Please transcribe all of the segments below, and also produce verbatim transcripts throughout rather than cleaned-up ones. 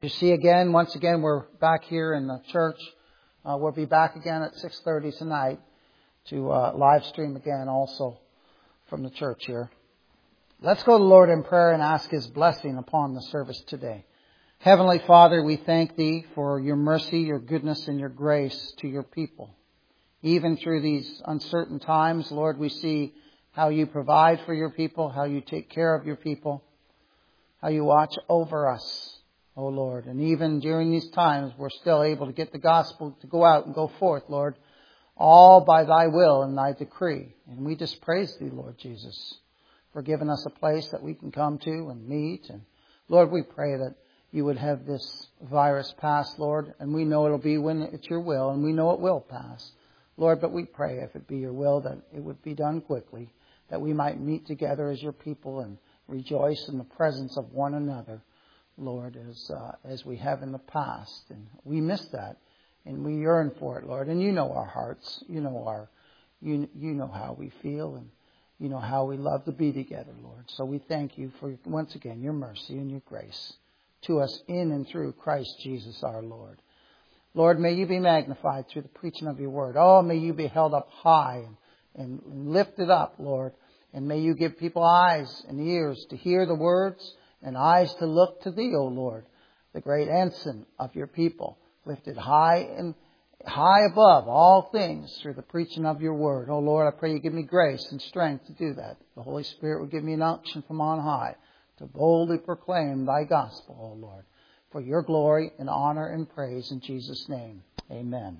You see again, once again, we're back here in the church. Uh, we'll be back again at six thirty tonight to uh, live stream again also from the church here. Let's go to the Lord in prayer and ask His blessing upon the service today. Heavenly Father, we thank Thee for Your mercy, Your goodness, and Your grace to Your people. Even through these uncertain times, Lord, we see how You provide for Your people, how You take care of Your people, how You watch over us. Oh Lord, and even during these times, we're still able to get the gospel to go out and go forth, Lord, all by Thy will and Thy decree. And we just praise Thee, Lord Jesus, for giving us a place that we can come to and meet. And Lord, we pray that You would have this virus pass, Lord, and we know it'll be when it's Your will, and we know it will pass. Lord, but we pray, if it be Your will, that it would be done quickly, that we might meet together as Your people and rejoice in the presence of one another, Lord, as uh, as we have in the past. And we miss that, and we yearn for it, Lord. And You know our hearts. You know our, you you know how we feel, and You know how we love to be together, Lord. So we thank You for, once again, Your mercy and Your grace to us in and through Christ Jesus our Lord. Lord, may You be magnified through the preaching of Your word. Oh, may You be held up high and, and lifted up, Lord. And may You give people eyes and ears to hear the words, and eyes to look to Thee, O Lord, the great ensign of Your people, lifted high and high above all things through the preaching of Your word. O Lord, I pray You give me grace and strength to do that. The Holy Spirit will give me an unction from on high to boldly proclaim Thy gospel, O Lord, for Your glory and honor and praise in Jesus' name. Amen.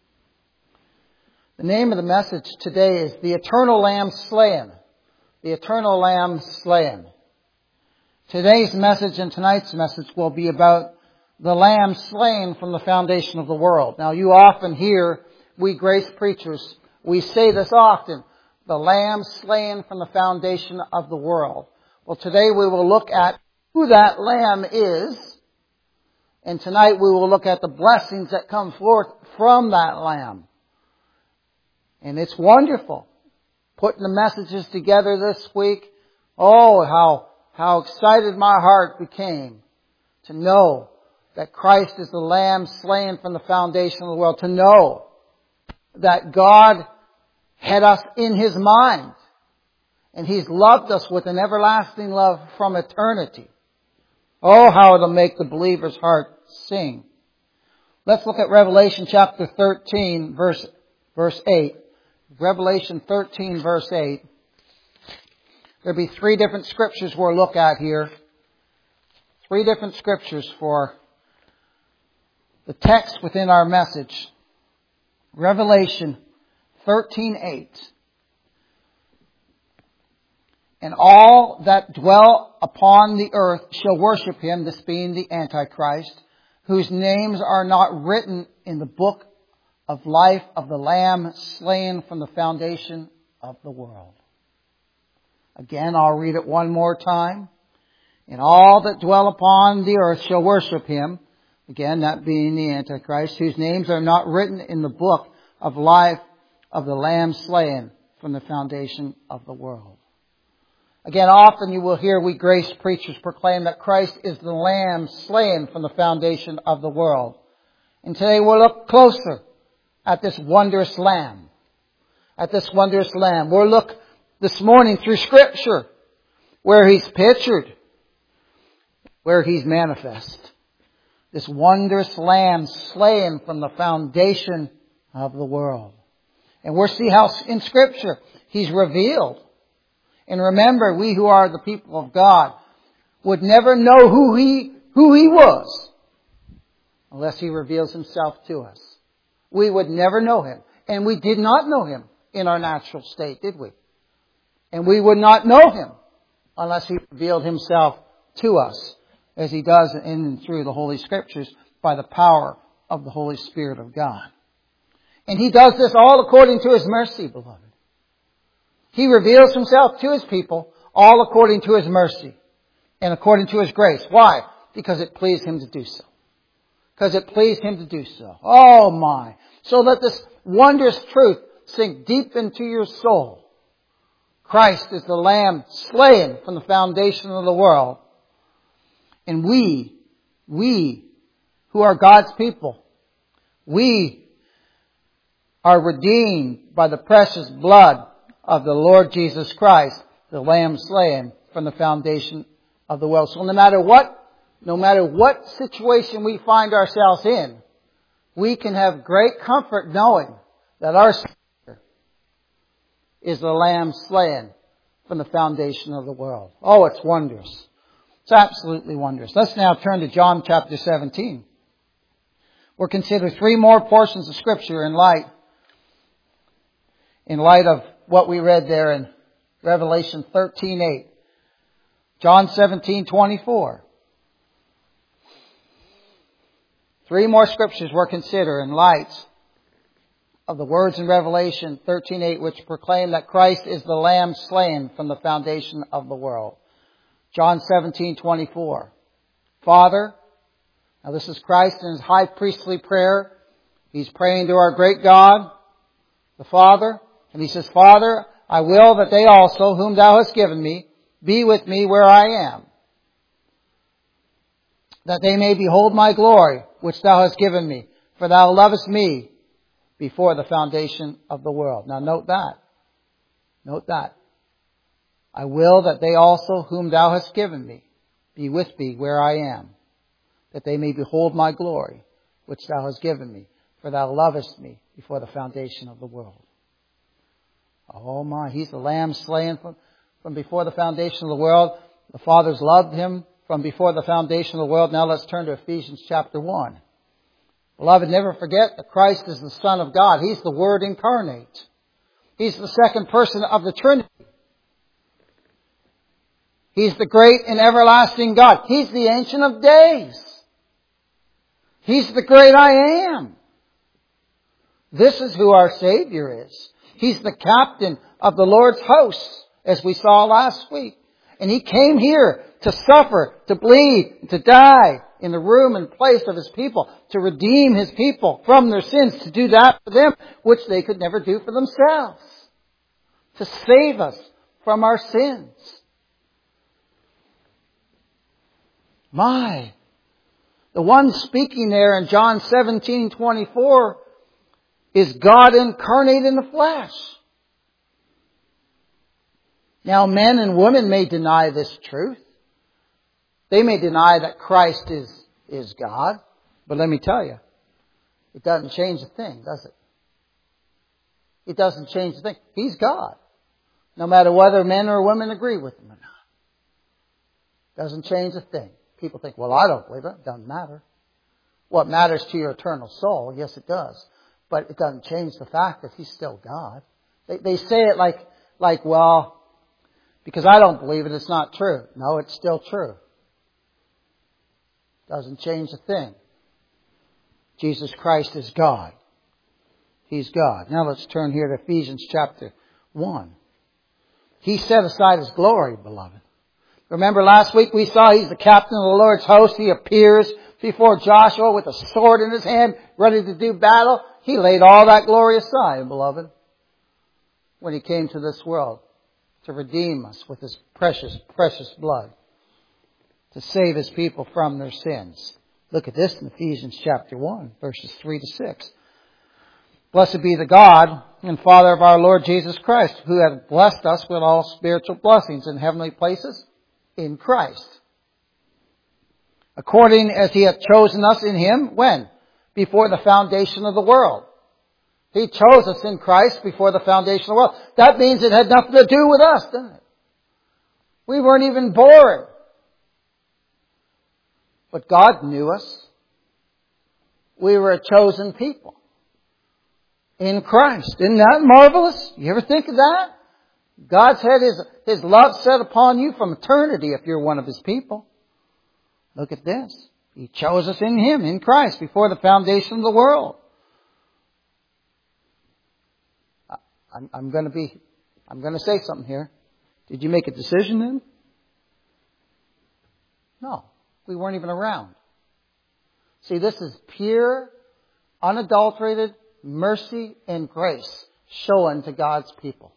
The name of the message today is The Eternal Lamb Slain. The Eternal Lamb Slain. Today's message and tonight's message will be about the Lamb slain from the foundation of the world. Now, you often hear, we grace preachers, we say this often, the Lamb slain from the foundation of the world. Well, today we will look at who that Lamb is, and tonight we will look at the blessings that come forth from that Lamb. And it's wonderful. Putting the messages together this week, oh, how How excited my heart became to know that Christ is the Lamb slain from the foundation of the world. To know that God had us in His mind. And He's loved us with an everlasting love from eternity. Oh, how it'll make the believer's heart sing. Let's look at Revelation chapter thirteen, verse, verse eight. Revelation thirteen, verse eight. There'll be three different scriptures we'll look at here. Three different scriptures for the text within our message. Revelation thirteen eight. And all that dwell upon the earth shall worship Him, this being the Antichrist, whose names are not written in the book of life of the Lamb slain from the foundation of the world. Again, I'll read it one more time. And all that dwell upon the earth shall worship Him. Again, that being the Antichrist, whose names are not written in the book of life of the Lamb slain from the foundation of the world. Again, often you will hear we grace preachers proclaim that Christ is the Lamb slain from the foundation of the world. And today we'll look closer at this wondrous Lamb. At this wondrous Lamb. We'll look this morning through Scripture, where He's pictured, where He's manifest. This wondrous Lamb slain from the foundation of the world. And we'll see how in Scripture He's revealed. And remember, we who are the people of God would never know who He, who He was unless He reveals Himself to us. We would never know Him. And we did not know Him in our natural state, did we? And we would not know Him unless He revealed Himself to us, as He does in and through the Holy Scriptures by the power of the Holy Spirit of God. And He does this all according to His mercy, beloved. He reveals Himself to His people all according to His mercy and according to His grace. Why? Because it pleased Him to do so. Because it pleased Him to do so. Oh my. So let this wondrous truth sink deep into your soul. Christ is the Lamb slain from the foundation of the world. And we, we who are God's people. We are redeemed by the precious blood of the Lord Jesus Christ, the Lamb slain from the foundation of the world. So no matter what, no matter what situation we find ourselves in, we can have great comfort knowing that our Savior is the Lamb slain from the foundation of the world. Oh, it's wondrous. It's absolutely wondrous. Let's now turn to John chapter seventeen. We'll consider three more portions of Scripture in light, in light of what we read there in Revelation thirteen eight. John seventeen twenty-four. Three more Scriptures we'll consider in light of the words in Revelation thirteen eight, which proclaim that Christ is the Lamb slain from the foundation of the world. John seventeen twenty-four. Father, now this is Christ in His high priestly prayer. He's praying to our great God, the Father, and He says, Father, I will that they also, whom Thou hast given me, be with me where I am, that they may behold my glory, which Thou hast given me, for Thou lovest me before the foundation of the world. Now note that. Note that. I will that they also, whom Thou hast given me, be with me where I am, that they may behold my glory, which Thou hast given me, for Thou lovest me before the foundation of the world. Oh my, He's the Lamb slain from, from before the foundation of the world. The Father's loved Him from before the foundation of the world. Now let's turn to Ephesians chapter one. Beloved, never forget that Christ is the Son of God. He's the Word incarnate. He's the second person of the Trinity. He's the great and everlasting God. He's the Ancient of Days. He's the great I Am. This is who our Savior is. He's the captain of the Lord's hosts, as we saw last week. And He came here to suffer, to bleed, to die in the room and place of His people, to redeem His people from their sins, to do that for them which they could never do for themselves, to save us from our sins. My, the one speaking there in John seventeen twenty-four is God incarnate in the flesh. Now, men and women may deny this truth. They may deny that Christ is, is God. But let me tell you, it doesn't change a thing, does it? It doesn't change a thing. He's God. No matter whether men or women agree with Him or not. Doesn't change a thing. People think, well, I don't believe it. It doesn't matter. What matters to your eternal soul? Yes, it does. But it doesn't change the fact that He's still God. They, they say it like, like, well, because I don't believe it, it's not true. No, it's still true. Doesn't change a thing. Jesus Christ is God. He's God. Now let's turn here to Ephesians chapter one. He set aside His glory, beloved. Remember last week we saw He's the captain of the Lord's host. He appears before Joshua with a sword in his hand, ready to do battle. He laid all that glory aside, beloved, when He came to this world to redeem us with His precious, precious blood, to save His people from their sins. Look at this in Ephesians chapter one, verses three to six. Blessed be the God and Father of our Lord Jesus Christ, who hath blessed us with all spiritual blessings in heavenly places in Christ, according as He hath chosen us in Him, when? Before the foundation of the world. He chose us in Christ before the foundation of the world. That means it had nothing to do with us, doesn't it? We weren't even born. But God knew us. We were a chosen people in Christ. Isn't that marvelous? You ever think of that? God's had His, His love set upon you from eternity if you're one of His people. Look at this. He chose us in Him, in Christ, before the foundation of the world. I'm, I'm going to be, I'm going to say something here. Did you make a decision then? No. We weren't even around. See, this is pure, unadulterated mercy and grace shown to God's people.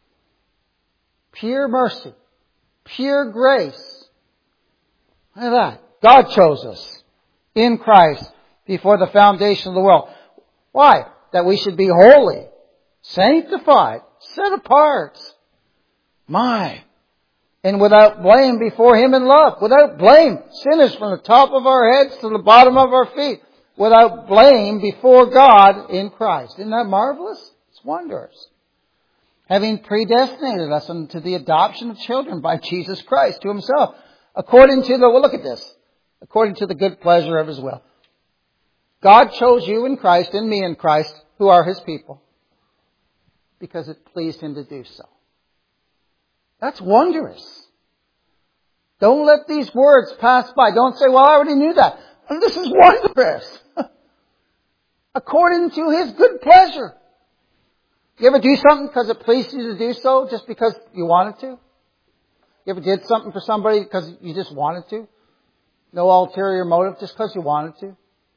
Pure mercy. Pure grace. Look at that. God chose us in Christ before the foundation of the world. Why? That we should be holy, sanctified, set apart. My. And without blame before Him in love. Without blame. Sinners from the top of our heads to the bottom of our feet. Without blame before God in Christ. Isn't that marvelous? It's wondrous. Having predestinated us unto the adoption of children by Jesus Christ to Himself. According to the, well look at this. According to the good pleasure of His will. God chose you in Christ and me in Christ, who are His people, because it pleased Him to do so. That's wondrous. Don't let these words pass by. Don't say, well, I already knew that. This is wondrous. According to His good pleasure. You ever do something because it pleased you to do so, just because you wanted to? You ever did something for somebody because you just wanted to? No ulterior motive, just because you wanted to?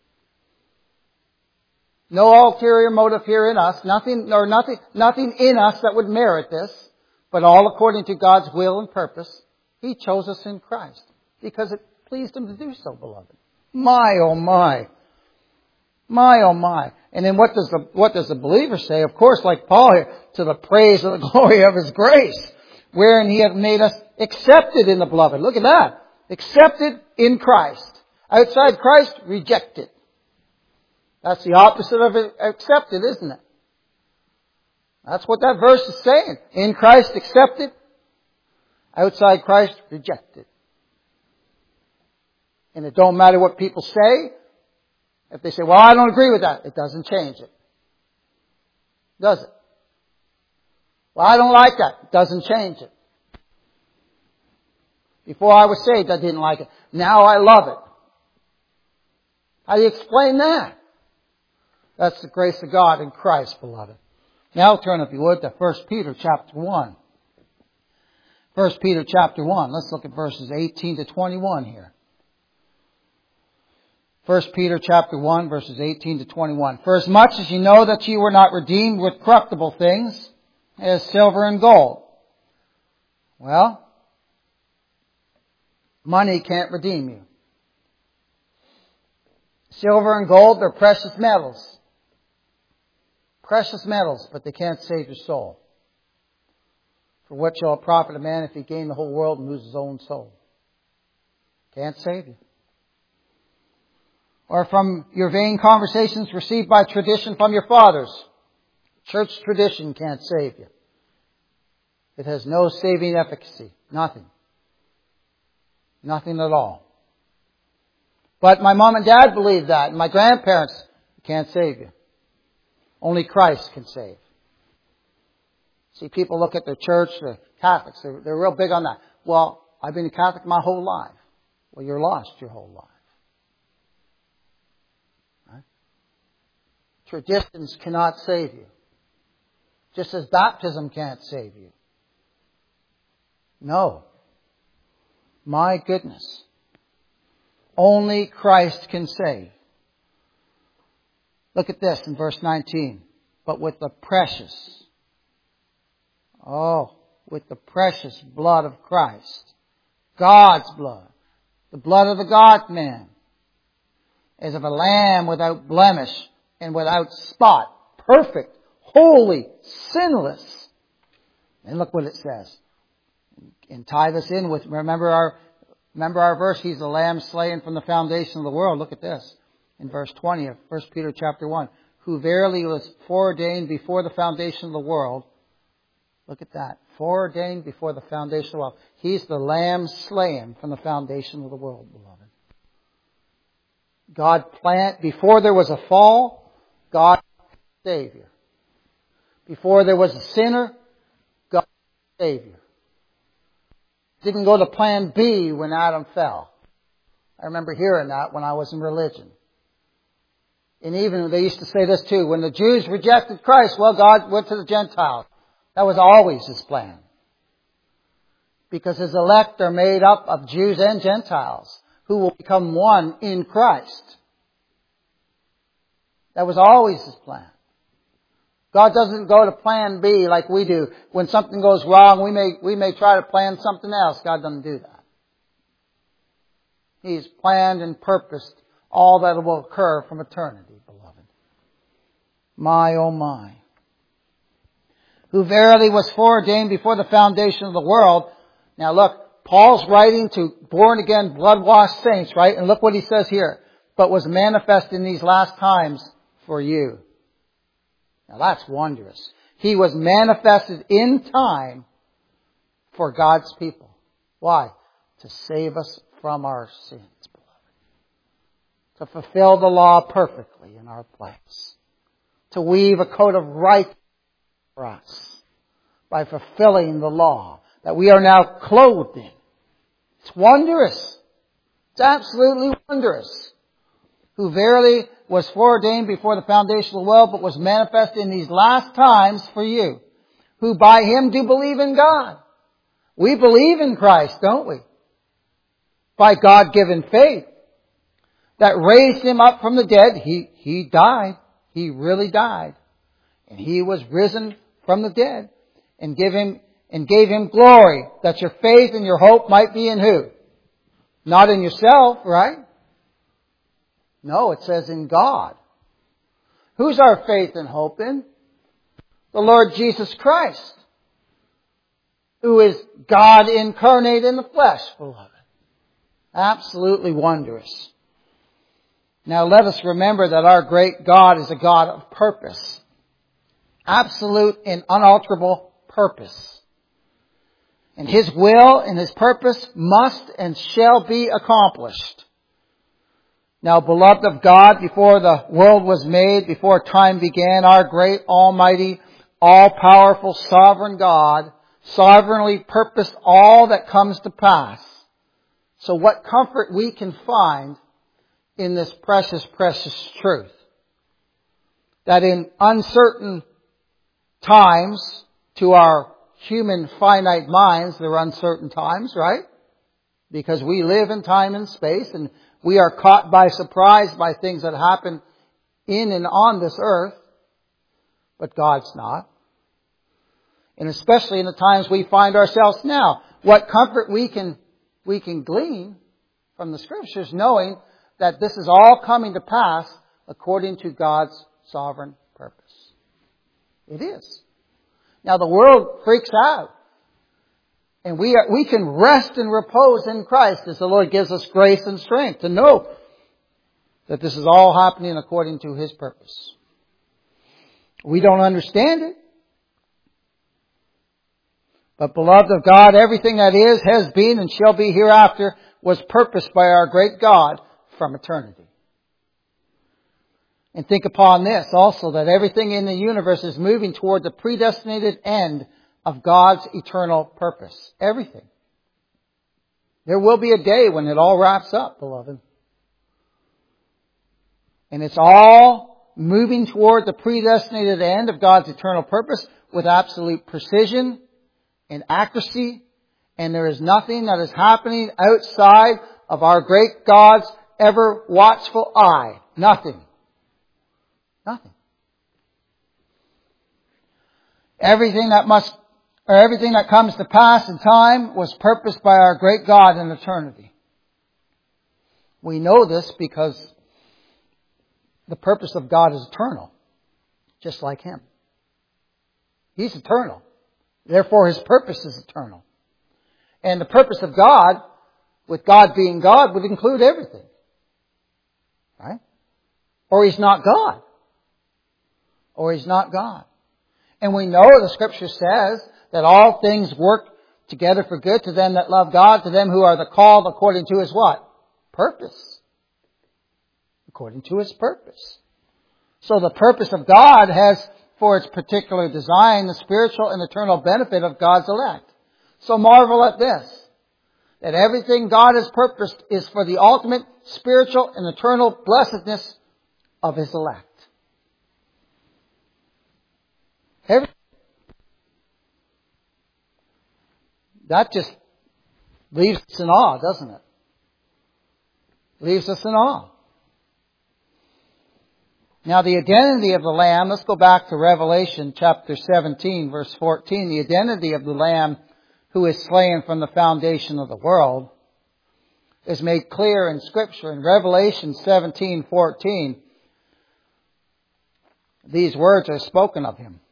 No ulterior motive here in us. Nothing, or nothing, nothing in us that would merit this. But all according to God's will and purpose. He chose us in Christ. Because it pleased Him to do so, beloved. My, oh my. My, oh my. And then what does the, what does the believer say? Of course, like Paul here, to the praise of the glory of His grace. Wherein He hath made us accepted in the beloved. Look at that. Accepted in Christ. Outside Christ, rejected. That's the opposite of accepted, isn't it? That's what that verse is saying. In Christ accepted. Outside Christ rejected. And it don't matter what people say. If they say, well, I don't agree with that. It doesn't change it. Does it? Well, I don't like that. It doesn't change it. Before I was saved, I didn't like it. Now I love it. How do you explain that? That's the grace of God in Christ, beloved. Now turn, if you would, to First Peter chapter one. First Peter chapter one. Let's look at verses eighteen to twenty-one here. First Peter chapter one, verses eighteen to twenty-one. For as much as you know that you were not redeemed with corruptible things, as silver and gold. Well, money can't redeem you. Silver and gold, they're precious metals. Precious metals, but they can't save your soul. For what shall it profit a man if he gain the whole world and lose his own soul? Can't save you. Or from your vain conversations received by tradition from your fathers. Church tradition can't save you. It has no saving efficacy. Nothing. Nothing at all. But my mom and dad believed that, and my grandparents can't save you. Only Christ can save. See, people look at their church, the Catholics, they're, they're real big on that. Well, I've been a Catholic my whole life. Well, you're lost your whole life. Right? Traditions cannot save you. Just as baptism can't save you. No. My goodness. Only Christ can save. Look at this in verse nineteen. But with the precious, oh, with the precious blood of Christ, God's blood, the blood of the God-man, as of a lamb without blemish and without spot, perfect, holy, sinless. And look what it says. And tie this in with, remember our, remember our verse, He's the lamb slain from the foundation of the world. Look at this. In verse twenty of First Peter chapter one, who verily was foreordained before the foundation of the world. Look at that. Foreordained before the foundation of the world. He's the lamb slain from the foundation of the world, beloved. God planned, before there was a fall, God was a Savior. Before there was a sinner, God was a Savior. Didn't go to plan B when Adam fell. I remember hearing that when I was in religion. And even they used to say this too. When the Jews rejected Christ, well, God went to the Gentiles. That was always His plan. Because His elect are made up of Jews and Gentiles who will become one in Christ. That was always His plan. God doesn't go to plan B like we do. When something goes wrong, we may, we may try to plan something else. God doesn't do that. He's planned and purposed all that will occur from eternity, beloved. My, oh my. Who verily was foreordained before the foundation of the world. Now look, Paul's writing to born-again, blood-washed saints, right? And look what he says here. But was manifest in these last times for you. Now that's wondrous. He was manifested in time for God's people. Why? To save us from our sins, beloved. To fulfill the law perfectly in our place. To weave a coat of righteousness for us by fulfilling the law that we are now clothed in. It's wondrous. It's absolutely wondrous. Who verily was foreordained before the foundation of the world, but was manifest in these last times for you, who by Him do believe in God. We believe in Christ, don't we? By God-given faith. That raised Him up from the dead. He, he died. He really died. And He was risen from the dead. And give Him, and gave Him glory. That your faith and your hope might be in who? Not in yourself, right? No, it says in God. Who's our faith and hope in? The Lord Jesus Christ, who is God incarnate in the flesh, beloved. Absolutely wondrous. Now let us remember that our great God is a God of purpose. Absolute and unalterable purpose. And His will and His purpose must and shall be accomplished. Now, beloved of God, before the world was made, before time began, our great, almighty, all-powerful, sovereign God sovereignly purposed all that comes to pass. So what comfort we can find in this precious, precious truth. That in uncertain times, to our human finite minds, they're uncertain times, right? Because we live in time and space, and we are caught by surprise by things that happen in and on this earth. But God's not. And especially in the times we find ourselves now. What comfort we can, we can glean from the Scriptures, knowing that this is all coming to pass according to God's sovereign purpose. It is. Now the world freaks out. And we are, we can rest and repose in Christ as the Lord gives us grace and strength to know that this is all happening according to His purpose. We don't understand it. But beloved of God, everything that is, has been, and shall be hereafter was purposed by our great God from eternity. And think upon this also, that everything in the universe is moving toward the predestinated end of God's eternal purpose. Everything. There will be a day when it all wraps up, beloved. And it's all moving toward the predestinated end of God's eternal purpose with absolute precision and accuracy. And there is nothing that is happening outside of our great God's ever watchful eye. Nothing. Nothing. Everything that must or everything that comes to pass in time was purposed by our great God in eternity. We know this because the purpose of God is eternal, just like Him. He's eternal. Therefore, His purpose is eternal. And the purpose of God, with God being God, would include everything. Right? Or He's not God. Or He's not God. And we know the Scripture says that all things work together for good to them that love God, to them who are the called according to His what? Purpose. According to His purpose. So the purpose of God has for its particular design the spiritual and eternal benefit of God's elect. So marvel at this, that everything God has purposed is for the ultimate spiritual and eternal blessedness of His elect. Everything. That just leaves us in awe, doesn't it? Leaves us in awe. Now the identity of the Lamb, let's go back to Revelation chapter seventeen, verse fourteen. The identity of the Lamb who is slain from the foundation of the world is made clear in Scripture. In Revelation seventeen fourteen, these words are spoken of Him.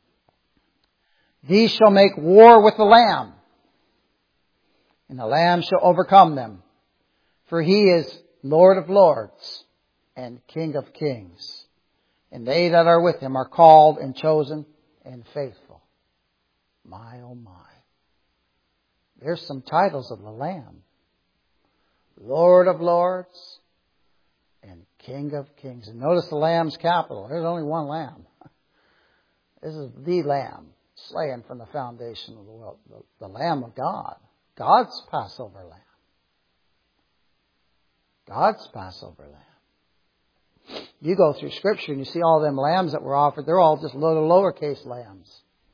These shall make war with the Lamb, and the Lamb shall overcome them. For He is Lord of lords and King of kings. And they that are with Him are called and chosen and faithful. My, oh my. There's some titles of the Lamb. Lord of lords and King of kings. And notice the Lamb's capital. There's only one Lamb. This is the Lamb, slain from the foundation of the world. The, the Lamb of God. God's Passover Lamb. God's Passover Lamb. You go through Scripture and you see all them lambs that were offered. They're all just little lowercase lambs.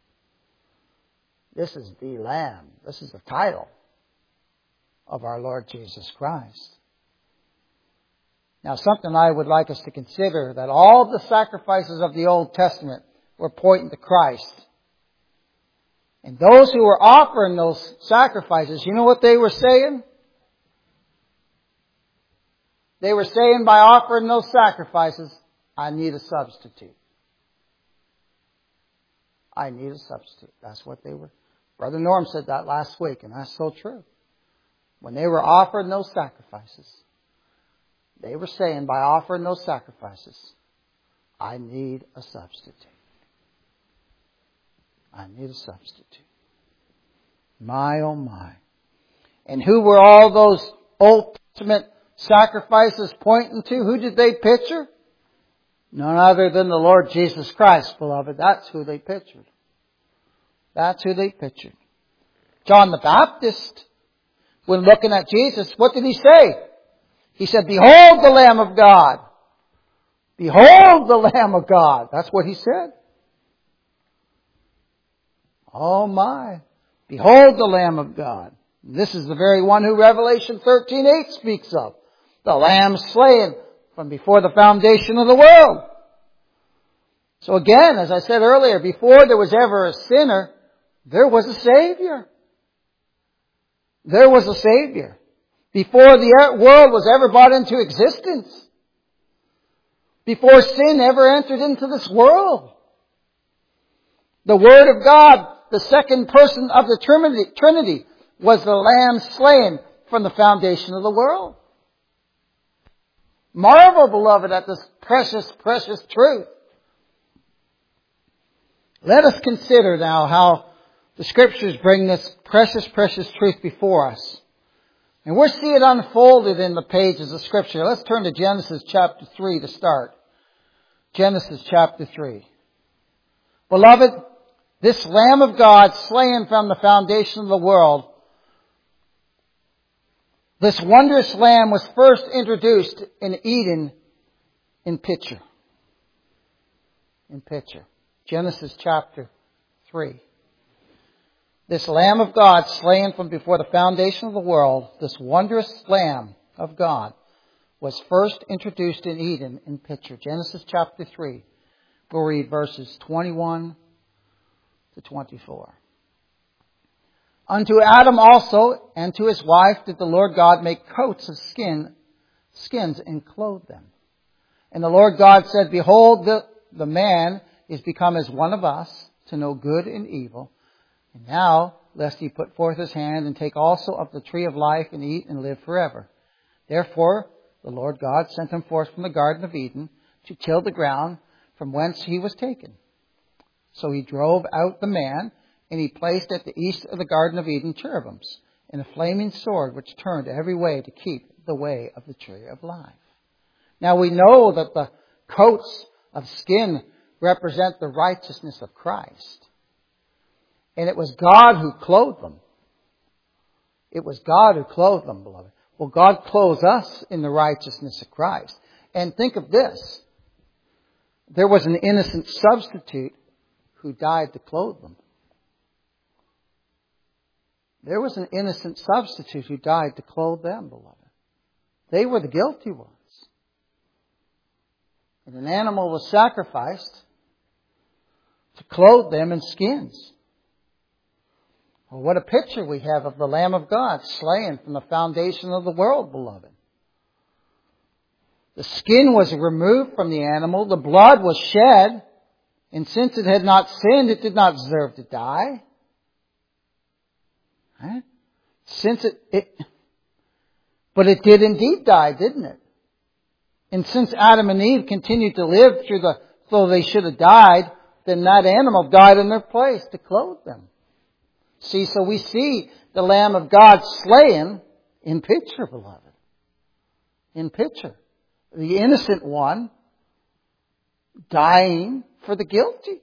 This is the Lamb. This is the title of our Lord Jesus Christ. Now, something I would like us to consider, that all the sacrifices of the Old Testament were pointing to Christ. And those who were offering those sacrifices, you know what they were saying? They were saying by offering those sacrifices, I need a substitute. I need a substitute. That's what they were. Brother Norm said that last week, and that's so true. When they were offering those sacrifices, they were saying by offering those sacrifices, I need a substitute. I need a substitute. My, oh my. And who were all those Old Testament sacrifices pointing to? Who did they picture? None other than the Lord Jesus Christ, beloved. That's who they pictured. That's who they pictured. John the Baptist, when looking at Jesus, what did he say? He said, behold the Lamb of God. Behold the Lamb of God. That's what he said. Oh my. Behold the Lamb of God. This is the very one who Revelation thirteen eight speaks of. The Lamb slain from before the foundation of the world. So again, as I said earlier, before there was ever a sinner, there was a Savior. There was a Savior. Before the world was ever brought into existence. Before sin ever entered into this world. The Word of God, the second person of the Trinity, Trinity, was the Lamb slain from the foundation of the world. Marvel, beloved, at this precious, precious truth. Let us consider now how the Scriptures bring this precious, precious truth before us. And we'll see it unfolded in the pages of Scripture. Let's turn to Genesis chapter three to start. Genesis chapter three. Beloved, this Lamb of God slain from the foundation of the world, this wondrous Lamb was first introduced in Eden in picture. In picture. Genesis chapter three. This Lamb of God slain from before the foundation of the world, this wondrous Lamb of God, was first introduced in Eden in picture. Genesis chapter three. We'll read verses twenty-one to twenty-four. Unto Adam also and to his wife did the Lord God make coats of skin, skins and clothe them. And the Lord God said, behold, the, the man is become as one of us to know good and evil. And now, lest he put forth his hand and take also of the tree of life and eat and live forever. Therefore, the Lord God sent him forth from the Garden of Eden to till the ground from whence he was taken. So he drove out the man, and he placed at the east of the Garden of Eden cherubims, and a flaming sword which turned every way to keep the way of the tree of life. Now we know that the coats of skin represent the righteousness of Christ. And it was God who clothed them. It was God who clothed them, beloved. Well, God clothes us in the righteousness of Christ. And think of this. There was an innocent substitute who died to clothe them. There was an innocent substitute who died to clothe them, beloved. They were the guilty ones. And an animal was sacrificed to clothe them in skins. Well, what a picture we have of the Lamb of God slain from the foundation of the world, beloved. The skin was removed from the animal. The blood was shed. And since it had not sinned, it did not deserve to die. Right? Since it, it, but it did indeed die, didn't it? And since Adam and Eve continued to live through the, though they should have died, then that animal died in their place to clothe them. See, so we see the Lamb of God slain in picture, beloved. In picture. The innocent one dying for the guilty.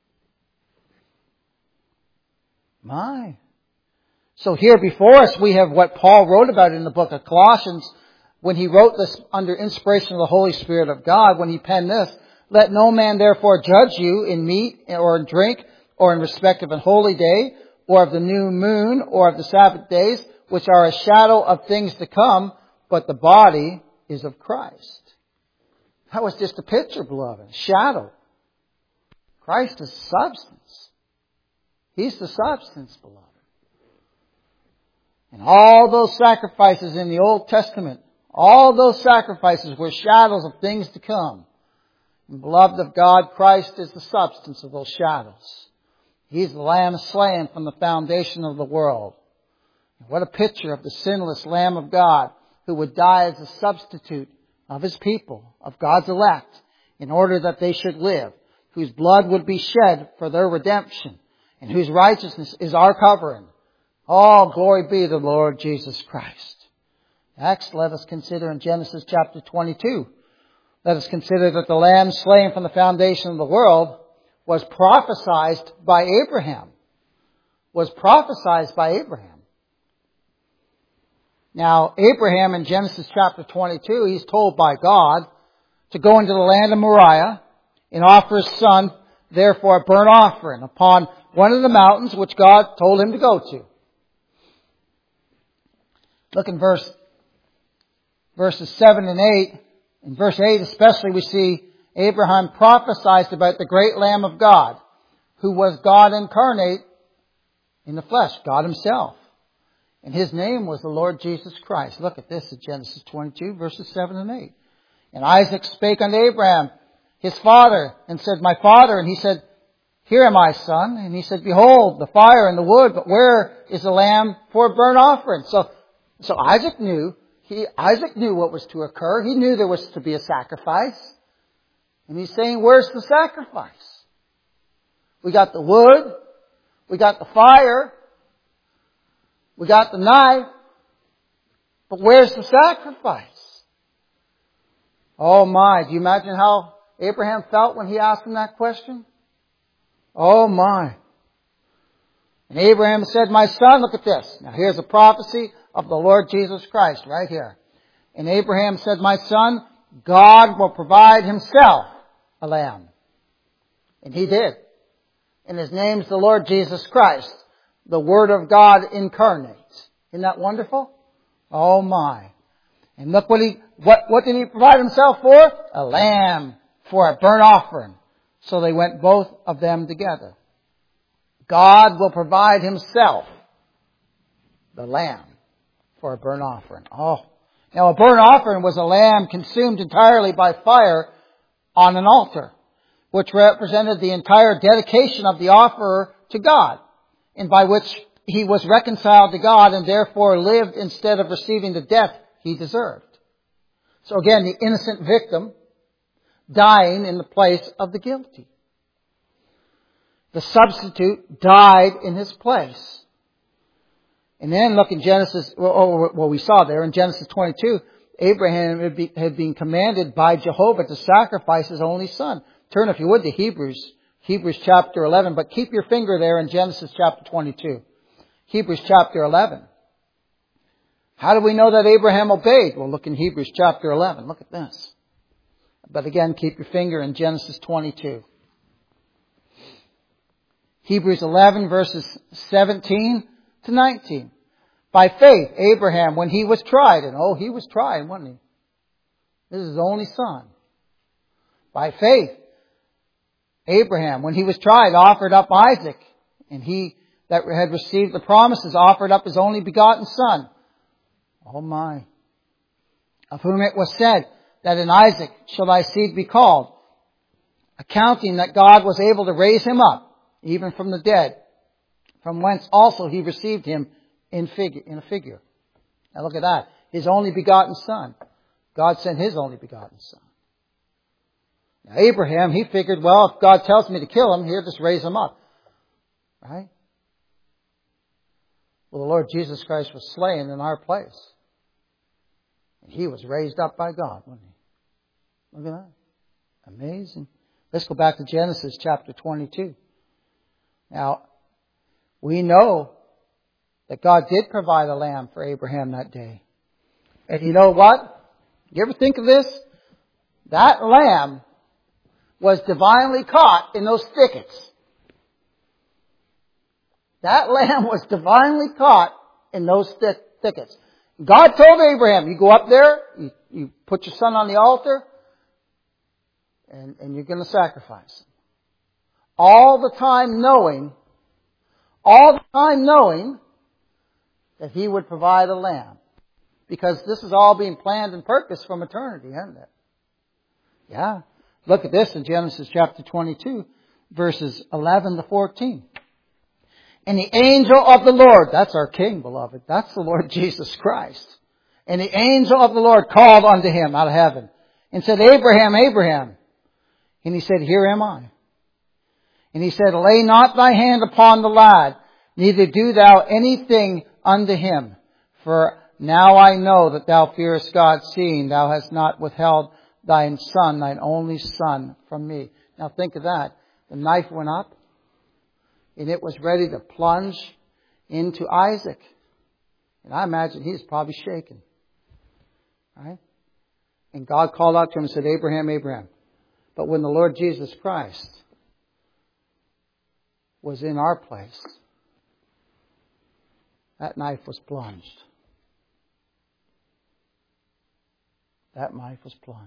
My. So here before us we have what Paul wrote about in the book of Colossians when he wrote this under inspiration of the Holy Spirit of God, when he penned this, "Let no man therefore judge you in meat or in drink or in respect of a holy day or of the new moon or of the Sabbath days, which are a shadow of things to come, but the body is of Christ." That was just a picture, beloved. Shadow. Christ is substance. He's the substance, beloved. And all those sacrifices in the Old Testament, all those sacrifices were shadows of things to come. And beloved of God, Christ is the substance of those shadows. He's the Lamb slain from the foundation of the world. What a picture of the sinless Lamb of God who would die as a substitute of His people, of God's elect, in order that they should live, whose blood would be shed for their redemption, and whose righteousness is our covering. All glory be to the Lord Jesus Christ. Next, let us consider in Genesis chapter twenty-two. Let us consider that the Lamb slain from the foundation of the world was prophesied by Abraham. Was prophesied by Abraham. Now, Abraham in Genesis chapter twenty-two, he's told by God to go into the land of Moriah and offer his son, therefore, a burnt offering upon one of the mountains which God told him to go to. Look in verse, verses seven and eight. In verse eight especially, we see Abraham prophesied about the great Lamb of God, who was God incarnate in the flesh, God Himself. And His name was the Lord Jesus Christ. Look at this in Genesis twenty-two, verses seven and eight. "And Isaac spake unto Abraham, his father, and said, My father. And he said, Here am I, son. And he said, Behold, the fire and the wood, but where is the lamb for a burnt offering?" So, so Isaac knew, he, Isaac knew what was to occur. He knew there was to be a sacrifice. And he's saying, where's the sacrifice? We got the wood. We got the fire. We got the knife, but where's the sacrifice? Oh my, do you imagine how Abraham felt when he asked him that question? Oh my. And Abraham said, My son, look at this. Now here's a prophecy of the Lord Jesus Christ right here. And Abraham said, My son, God will provide Himself a lamb. And He did. And His name's the Lord Jesus Christ. The Word of God incarnate. Isn't that wonderful? Oh my. And look what he, what, what did He provide Himself for? A lamb for a burnt offering. So they went both of them together. God will provide Himself the lamb for a burnt offering. Oh. Now a burnt offering was a lamb consumed entirely by fire on an altar, which represented the entire dedication of the offerer to God, and by which he was reconciled to God and therefore lived instead of receiving the death he deserved. So again, the innocent victim dying in the place of the guilty. The substitute died in his place. And then look in Genesis, well, well we saw there in Genesis twenty-two, Abraham had, be, had been commanded by Jehovah to sacrifice his only son. Turn, if you would, to Hebrews. Hebrews chapter eleven, but keep your finger there in Genesis chapter twenty-two. Hebrews chapter eleven. How do we know that Abraham obeyed? Well, look in Hebrews chapter eleven. Look at this. But again, keep your finger in Genesis twenty-two. Hebrews eleven, verses seventeen to nineteen. By faith, Abraham, when he was tried, and oh, he was tried, wasn't he? This is his only son. By faith, Abraham, when he was tried, offered up Isaac. And he, that had received the promises offered up His only begotten Son. Oh my. Of whom it was said that in Isaac shall thy seed be called, accounting that God was able to raise him up, even from the dead, from whence also He received him in figure, in a figure. Now look at that. His only begotten Son. God sent His only begotten Son. Now Abraham, he figured, well, if God tells me to kill him, He'll just raise him up. Right? Well, the Lord Jesus Christ was slain in our place. And He was raised up by God, wasn't He? Look at that. Amazing. Let's go back to Genesis chapter twenty-two. Now, we know that God did provide a lamb for Abraham that day. And you know what? You ever think of this? That lamb was divinely caught in those thickets. That lamb was divinely caught in those thick thickets. God told Abraham, you go up there, you, you put your son on the altar, and, and you're going to sacrifice him. All the time knowing, all the time knowing that He would provide a lamb. Because this is all being planned and purposed from eternity, isn't it? Yeah. Look at this in Genesis chapter twenty-two, verses eleven to fourteen. And the angel of the Lord, that's our King, beloved. That's the Lord Jesus Christ. And the angel of the Lord called unto him out of heaven and said, Abraham, Abraham. And he said, Here am I. And he said, Lay not thy hand upon the lad, neither do thou anything unto him. For now I know that thou fearest God, seeing thou hast not withheld thine son, thine only son, from me. Now think of that. The knife went up, and it was ready to plunge into Isaac. And I imagine he's probably shaken. Right? And God called out to him and said, Abraham, Abraham. But when the Lord Jesus Christ was in our place, that knife was plunged. That knife was plunged.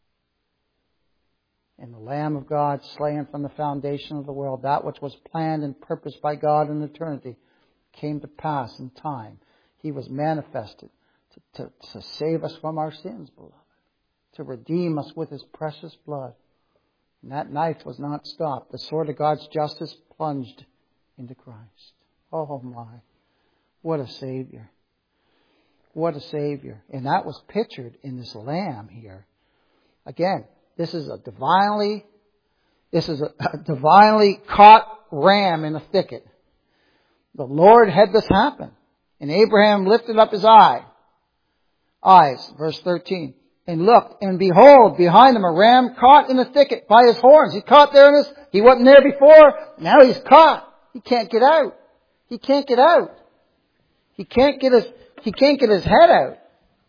And the Lamb of God, slain from the foundation of the world, that which was planned and purposed by God in eternity, came to pass in time. He was manifested to, to, to save us from our sins, beloved. To redeem us with His precious blood. And that knife was not stopped. The sword of God's justice plunged into Christ. Oh my. What a Savior. What a Savior. And that was pictured in this lamb here. Again, this is a divinely, this is a, a divinely caught ram in a thicket. The Lord had this happen. And Abraham lifted up his eye, eyes, verse thirteen, and looked, and behold, behind him a ram caught in the thicket by his horns. He caught there in his, he wasn't there before, now he's caught. He can't get out. He can't get out. He can't get his, he can't get his head out.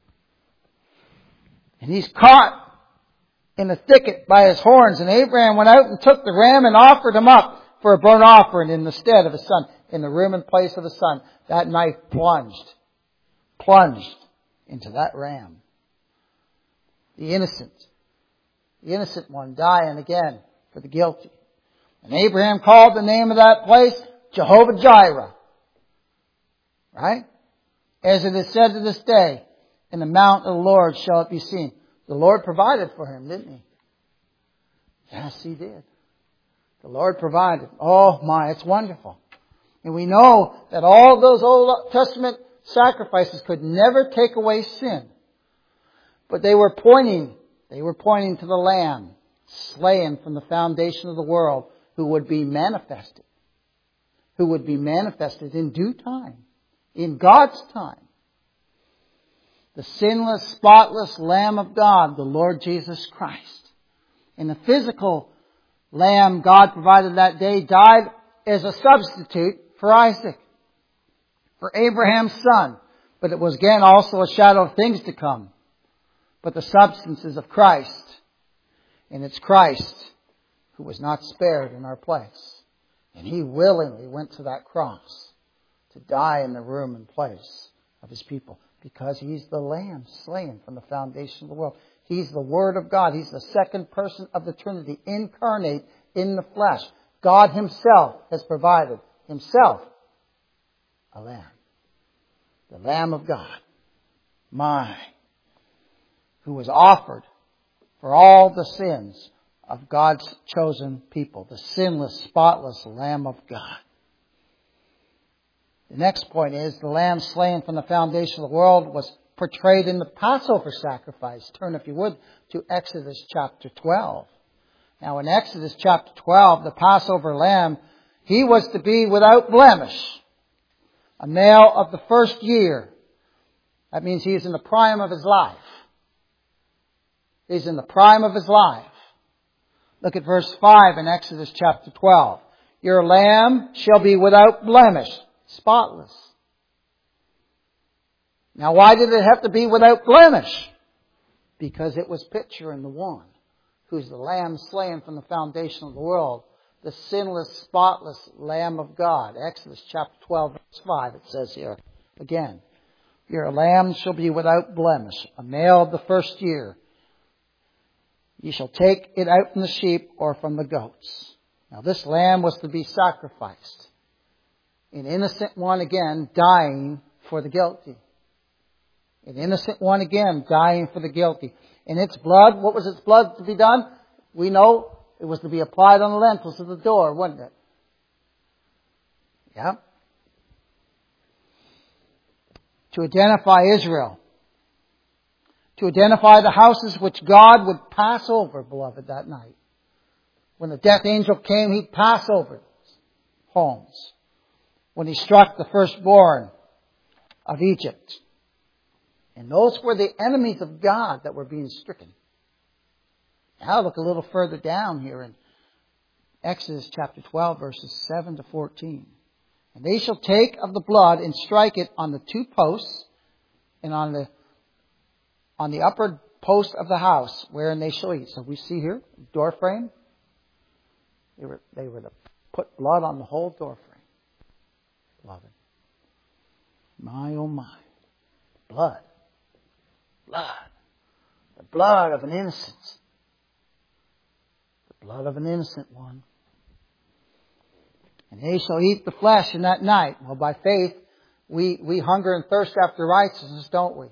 And he's caught in the thicket by his horns. And Abraham went out and took the ram and offered him up for a burnt offering in the stead of his son, in the room and place of his son. That knife plunged, plunged into that ram. The innocent, the innocent one dying again for the guilty. And Abraham called the name of that place Jehovah Jireh. Right? As it is said to this day, in the mount of the Lord shall it be seen. The Lord provided for him, didn't He? Yes, He did. The Lord provided. Oh my, it's wonderful. And we know that all those Old Testament sacrifices could never take away sin. But they were pointing, they were pointing to the Lamb, slain from the foundation of the world, who would be manifested. Who would be manifested in due time. In God's time. The sinless, spotless Lamb of God, the Lord Jesus Christ. And the physical Lamb God provided that day died as a substitute for Isaac, for Abraham's son. But it was again also a shadow of things to come. But the substance is of Christ. And it's Christ who was not spared in our place. And He willingly went to that cross to die in the room and place of His people. Because He's the Lamb slain from the foundation of the world. He's the Word of God. He's the second person of the Trinity, incarnate in the flesh. God Himself has provided Himself a lamb. The Lamb of God. My. Who was offered for all the sins of God's chosen people. The sinless, spotless Lamb of God. The next point is the lamb slain from the foundation of the world was portrayed in the Passover sacrifice. Turn, if you would, to Exodus chapter twelve. Now in Exodus chapter twelve, the Passover lamb, he was to be without blemish. A male of the first year. That means he is in the prime of his life. He's in the prime of his life. Look at verse five in Exodus chapter twelve. Your lamb shall be without blemish. Spotless. Now why did it have to be without blemish? Because it was picturing the one who's the lamb slain from the foundation of the world. The sinless, spotless Lamb of God. Exodus chapter twelve, verse five, it says here. Again, your lamb shall be without blemish, a male of the first year. You shall take it out from the sheep or from the goats. Now this lamb was to be sacrificed. An innocent one again dying for the guilty. An innocent one again dying for the guilty. And its blood, what was its blood to be done? We know it was to be applied on the lintels of the door, wasn't it? Yeah. To identify Israel. To identify the houses which God would pass over, beloved, that night. When the death angel came, he'd pass over homes. When he struck the firstborn of Egypt. And those were the enemies of God that were being stricken. Now look a little further down here in Exodus chapter twelve, verses seven to fourteen. And they shall take of the blood and strike it on the two posts and on the on the upper post of the house wherein they shall eat. So we see here, door frame. They were, they were to put blood on the whole door frame. Beloved. My, oh my. Blood. Blood. The blood of an innocent. The blood of an innocent one. And they shall eat the flesh in that night. Well, by faith, we, we hunger and thirst after righteousness, don't we?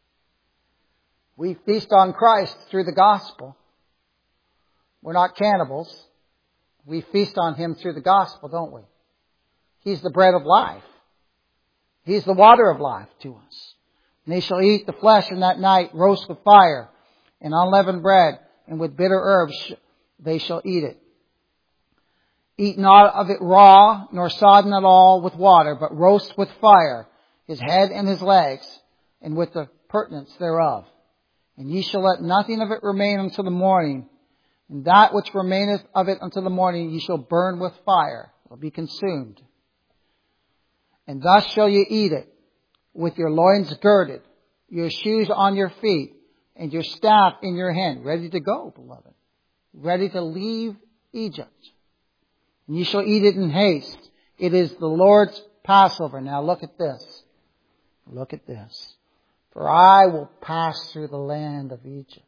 We feast on Christ through the gospel. We're not cannibals. We feast on Him through the gospel, don't we? He's the bread of life. He's the water of life to us. And they shall eat the flesh in that night, roast with fire, and unleavened bread, and with bitter herbs they shall eat it. Eat not of it raw, nor sodden at all with water, but roast with fire, his head and his legs, and with the purtenance thereof. And ye shall let nothing of it remain until the morning. And that which remaineth of it until the morning ye shall burn with fire. It will be consumed. And thus shall ye eat it, with your loins girded, your shoes on your feet, and your staff in your hand, ready to go, beloved. Ready to leave Egypt. And ye shall eat it in haste. It is the Lord's Passover. Now look at this. Look at this. For I will pass through the land of Egypt.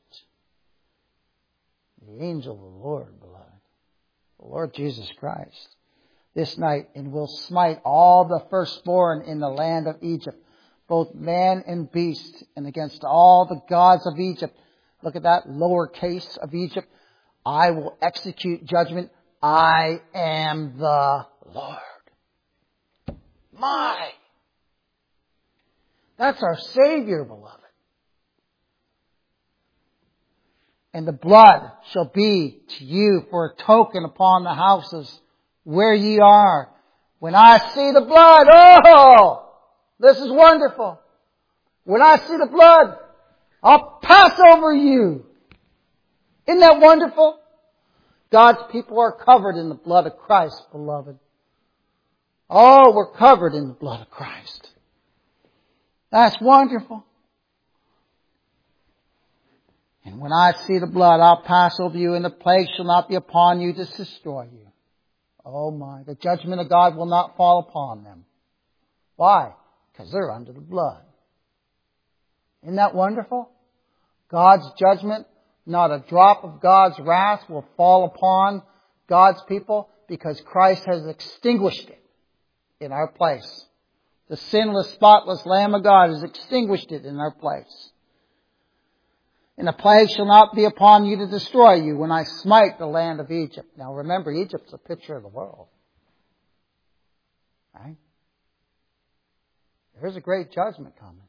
The angel of the Lord, beloved. The Lord Jesus Christ. This night, and will smite all the firstborn in the land of Egypt, both man and beast, and against all the gods of Egypt. Look at that lower case of Egypt. I will execute judgment. I am the Lord. My! That's our Savior, beloved. And the blood shall be to you for a token upon the houses where ye are. When I see the blood, oh, this is wonderful. When I see the blood, I'll pass over you. Isn't that wonderful? God's people are covered in the blood of Christ, beloved. Oh, we're covered in the blood of Christ. That's wonderful. And when I see the blood, I'll pass over you, and the plague shall not be upon you to destroy you. Oh my, the judgment of God will not fall upon them. Why? Because they're under the blood. Isn't that wonderful? God's judgment, not a drop of God's wrath will fall upon God's people because Christ has extinguished it in our place. The sinless, spotless Lamb of God has extinguished it in our place. And the plague shall not be upon you to destroy you when I smite the land of Egypt. Now remember, Egypt's a picture of the world. Right? There's a great judgment coming.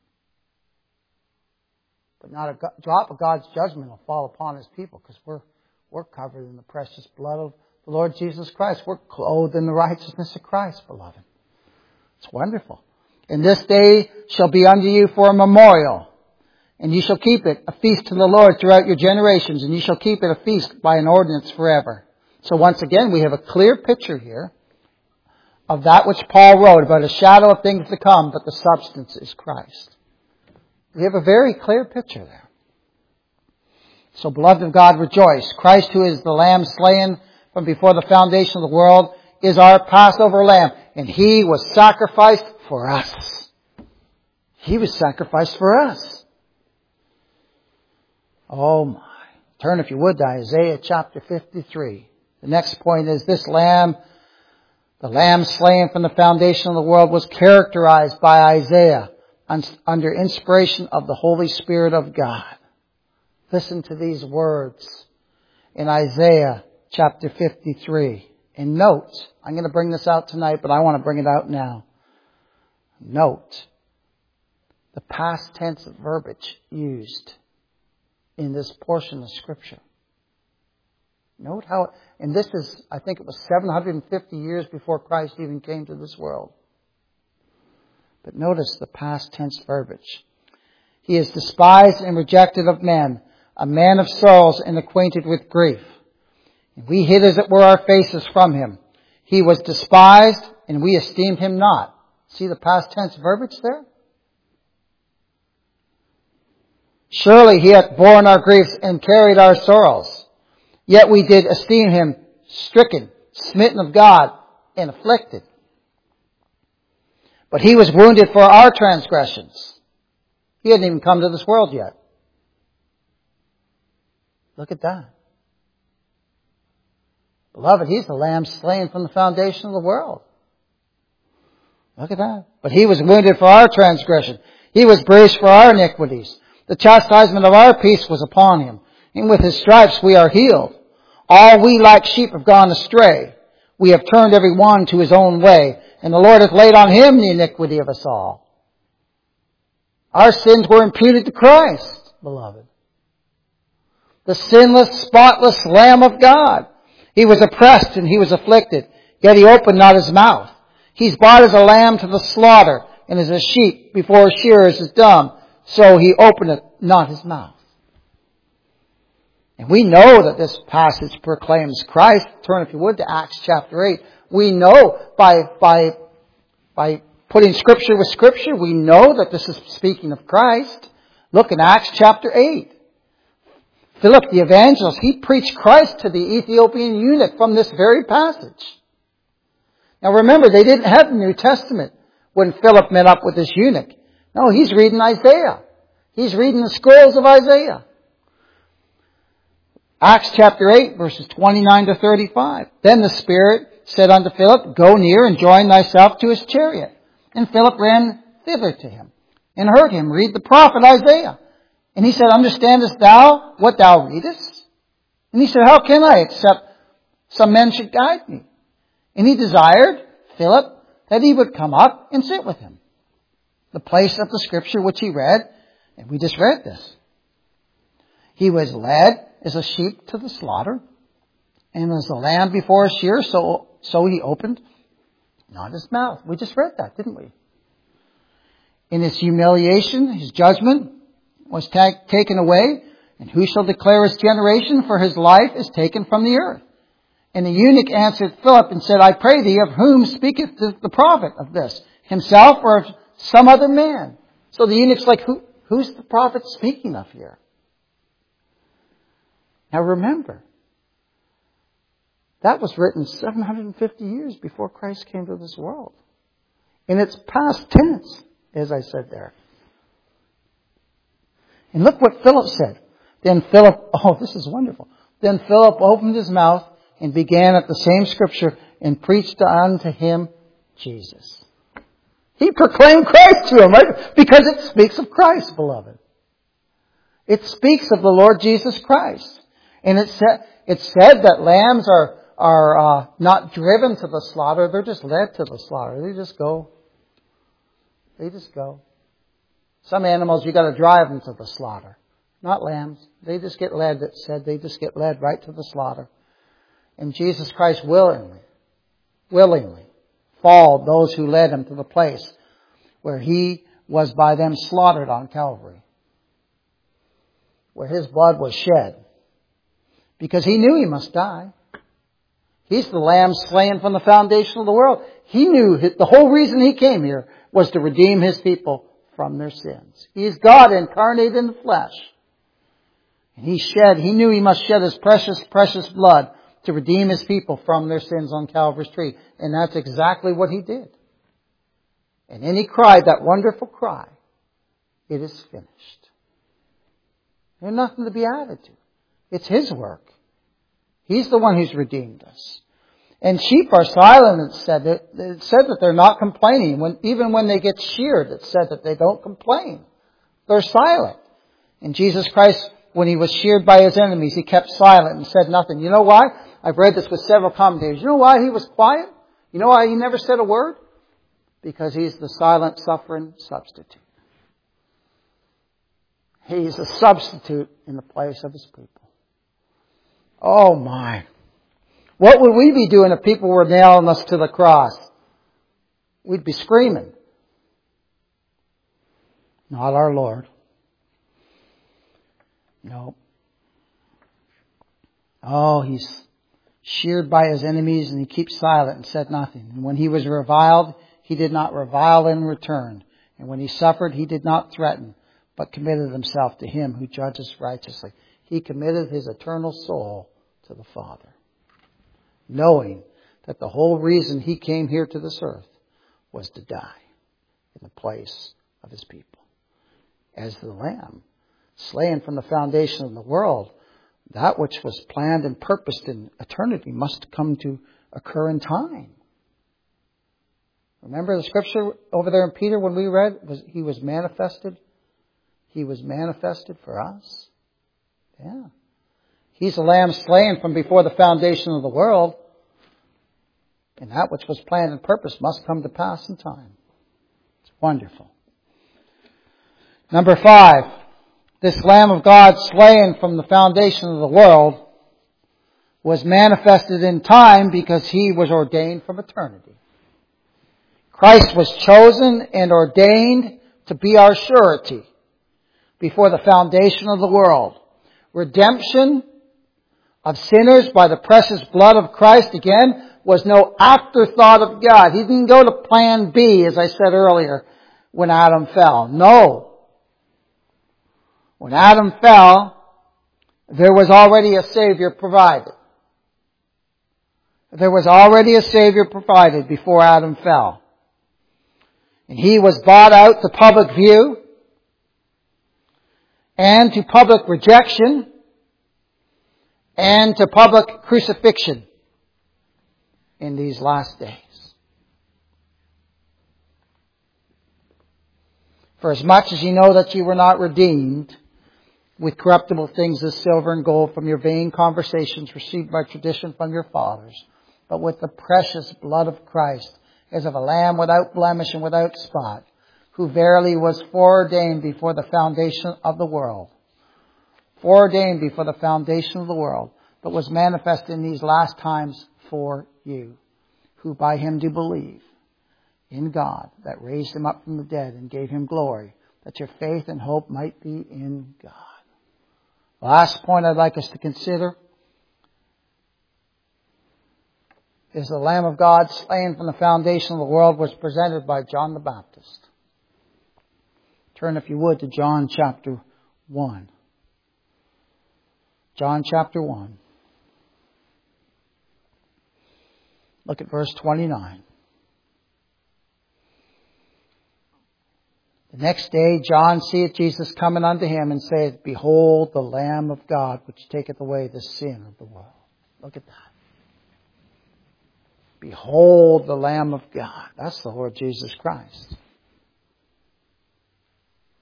But not a drop of God's judgment will fall upon His people because we're, we're covered in the precious blood of the Lord Jesus Christ. We're clothed in the righteousness of Christ, beloved. It's wonderful. And this day shall be unto you for a memorial. And you shall keep it a feast to the Lord throughout your generations. And you shall keep it a feast by an ordinance forever. So once again, we have a clear picture here of that which Paul wrote about a shadow of things to come, but the substance is Christ. We have a very clear picture there. So beloved of God, rejoice. Christ, who is the Lamb slain from before the foundation of the world, is our Passover Lamb. And He was sacrificed for us. He was sacrificed for us. Oh my. Turn, if you would, to Isaiah chapter fifty-three. The next point is this Lamb, the Lamb slain from the foundation of the world, was characterized by Isaiah under inspiration of the Holy Spirit of God. Listen to these words in Isaiah chapter fifty-three. And note, I'm going to bring this out tonight, but I want to bring it out now. Note the past tense verbiage used in this portion of Scripture. Note how, and this is, I think it was seven hundred fifty years before Christ even came to this world. But notice the past tense verbiage. He is despised and rejected of men, a man of sorrows and acquainted with grief. And we hid as it were our faces from Him. He was despised and we esteemed Him not. See the past tense verbiage there? Surely He hath borne our griefs and carried our sorrows. Yet we did esteem Him stricken, smitten of God, and afflicted. But He was wounded for our transgressions. He hadn't even come to this world yet. Look at that. Beloved, He's the Lamb slain from the foundation of the world. Look at that. But He was wounded for our transgression. He was bruised for our iniquities. The chastisement of our peace was upon Him. And with His stripes we are healed. All we like sheep have gone astray. We have turned every one to his own way. And the Lord hath laid on Him the iniquity of us all. Our sins were imputed to Christ, beloved. The sinless, spotless Lamb of God. He was oppressed and He was afflicted, yet He opened not His mouth. He's brought as a lamb to the slaughter, and as a sheep before a shearers is dumb, so He openeth not His mouth. And we know that this passage proclaims Christ. Turn, if you would, to Acts chapter eight. We know by, by, by putting Scripture with Scripture, we know that this is speaking of Christ. Look in Acts chapter eight. Philip the evangelist, he preached Christ to the Ethiopian eunuch from this very passage. Now remember, they didn't have the New Testament when Philip met up with this eunuch. No, he's reading Isaiah. He's reading the scrolls of Isaiah. Acts chapter eight, verses twenty-nine to thirty-five. Then the Spirit said unto Philip, Go near and join thyself to his chariot. And Philip ran thither to him and heard him read the prophet Isaiah. And he said, Understandest thou what thou readest? And he said, How can I, except some men should guide me? And he desired, Philip, that he would come up and sit with him. The place of the Scripture which he read, and we just read this. He was led as a sheep to the slaughter, and as a lamb before a shearer, so, so he opened not his mouth. We just read that, didn't we? In his humiliation, his judgment was ta- taken away, and who shall declare his generation? For his life is taken from the earth. And the eunuch answered Philip and said, I pray thee, of whom speaketh the, the prophet of this? Himself or of some other man? So the eunuch's like, Who, who's the prophet speaking of here? Now remember, that was written seven hundred fifty years before Christ came to this world. And it's past tense, as I said there. And look what Philip said. Then Philip, oh, this is wonderful. Then Philip opened his mouth and began at the same Scripture and preached unto him Jesus. He proclaimed Christ to him, right? Because it speaks of Christ, beloved. It speaks of the Lord Jesus Christ. And it said, it said that lambs are, are uh, not driven to the slaughter. They're just led to the slaughter. They just go. They just go. Some animals, you got to drive them to the slaughter. Not lambs. They just get led. It said they just get led right to the slaughter. And Jesus Christ willingly, willingly followed those who led him to the place where he was by them slaughtered on Calvary, where his blood was shed, because he knew he must die. He's the lamb slain from the foundation of the world. He knew the whole reason he came here was to redeem his people from their sins. He is God incarnate in the flesh. And he shed, he knew he must shed his precious, precious blood to redeem his people from their sins on Calvary's tree. And that's exactly what he did. And then he cried that wonderful cry, "It is finished." There's nothing to be added to. It's his work. He's the one who's redeemed us. And sheep are silent, it said. It said that they're not complaining. When, even when they get sheared, it said that they don't complain. They're silent. And Jesus Christ, when he was sheared by his enemies, he kept silent and said nothing. You know why? I've read this with several commentators. You know why he was quiet? You know why he never said a word? Because he's the silent, suffering substitute. He's a substitute in the place of his people. Oh my. What would we be doing if people were nailing us to the cross? We'd be screaming. Not our Lord. No. Oh, he's sheared by his enemies and he keeps silent and said nothing. And when he was reviled, he did not revile in return. And when he suffered, he did not threaten, but committed himself to him who judges righteously. He committed his eternal soul to the Father, knowing that the whole reason he came here to this earth was to die in the place of his people. As the Lamb, slain from the foundation of the world, that which was planned and purposed in eternity must come to occur in time. Remember the scripture over there in Peter when we read, was he was manifested? He was manifested for us. Yeah. He's the Lamb slain from before the foundation of the world. And that which was planned and purposed must come to pass in time. It's wonderful. Number five. This Lamb of God slain from the foundation of the world was manifested in time because he was ordained from eternity. Christ was chosen and ordained to be our surety before the foundation of the world. Redemption of sinners by the precious blood of Christ, again, was no afterthought of God. He didn't go to plan B, as I said earlier, when Adam fell. No. When Adam fell, there was already a Savior provided. There was already a Savior provided before Adam fell. And he was bought out to public view and to public rejection and to public crucifixion in these last days. For as much as you know that you were not redeemed with corruptible things as silver and gold from your vain conversations received by tradition from your fathers, but with the precious blood of Christ, as of a lamb without blemish and without spot, who verily was foreordained before the foundation of the world. Foreordained before the foundation of the world, but was manifest in these last times for you, who by him do believe in God, that raised him up from the dead and gave him glory, that your faith and hope might be in God. Last point I'd like us to consider is the Lamb of God slain from the foundation of the world was presented by John the Baptist. Turn, if you would, to John chapter one. John chapter one. Look at verse twenty-nine. The next day John seeth Jesus coming unto him and saith, Behold the Lamb of God, which taketh away the sin of the world. Look at that. Behold the Lamb of God. That's the Lord Jesus Christ.